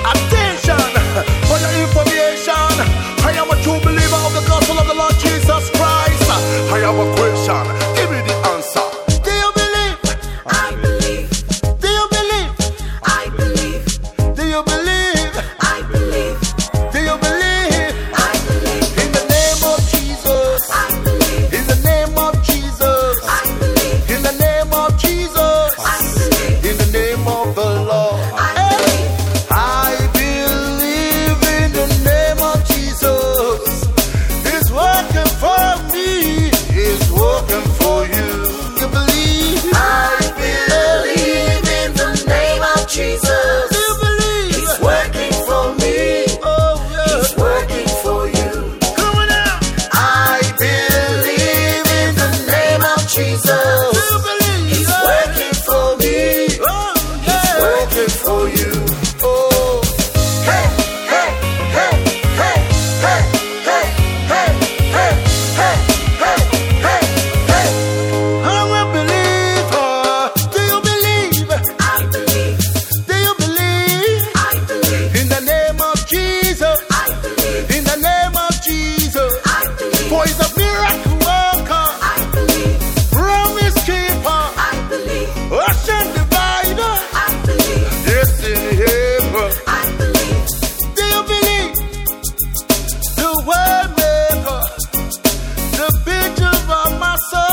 Attention for your information. I am a true believer of the gospel of the Lord Jesus Christ. I have a question. Give me the answer. Do you believe? I believe. Do you believe? I believe. Do you believe? I believe. Do you believe? I believe. In the name of Jesus. I believe. In the name of Jesus. I believe. In the name of Jesus. I believe. In the name of the Lord. I believe. I believe in the name of Jesus. It's working for me. It's working for you. You believe? I believe in the name of Jesus. You believe? He's working for me. Oh, yeah. He's working for you. Come on now. I believe in the name of Jesus. You believe? He's working for me. Oh, He's yeah. working for you. Oh, Hey, hey, hey, hey, hey, hey, hey, hey, hey, hey, hey, hey. I'm a believer. Do you believe? I believe. Do you believe? I believe. In the name of Jesus. I believe. In the name of Jesus. I believe. For he's a miracle worker. I believe. Promise keeper. I believe. Ocean divider. I believe. Destiny helper. I believe. Do you believe? The way maker. The picture of my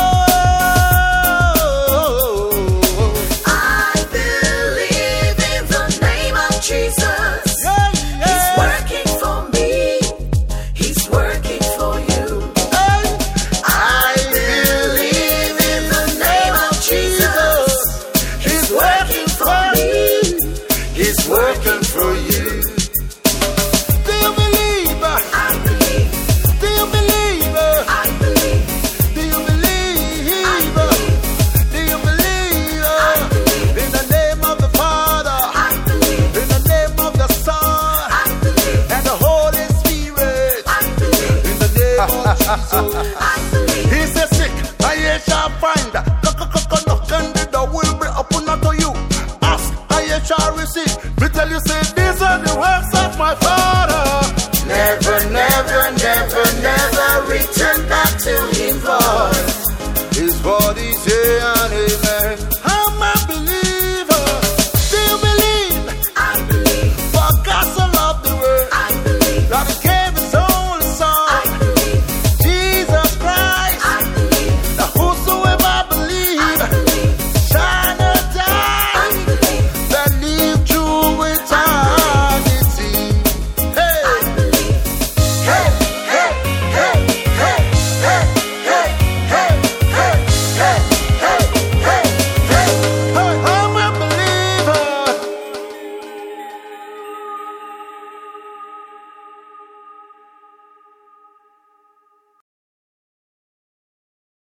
soul. I believe in the name of Jesus. Yeah, He's yeah. working for me. He's working for you. Hey. I believe in the name of Jesus. He's working for me. He's working for you. Do you believe? I believe. Do you believe? I believe. Do you believe? I believe. Do you believe? I believe. In the name of the Father, I believe. in the name of the Son, I believe. and the Holy Spirit, I believe. in the name of Jesus. I believe. He says, "Sick, I shall find. Knock and the door will be open unto you. Ask, I shall receive." Me tell you, say, these are the works of my Father. Never, never, never, never return back to him void. His body say an amen. I'm a believer.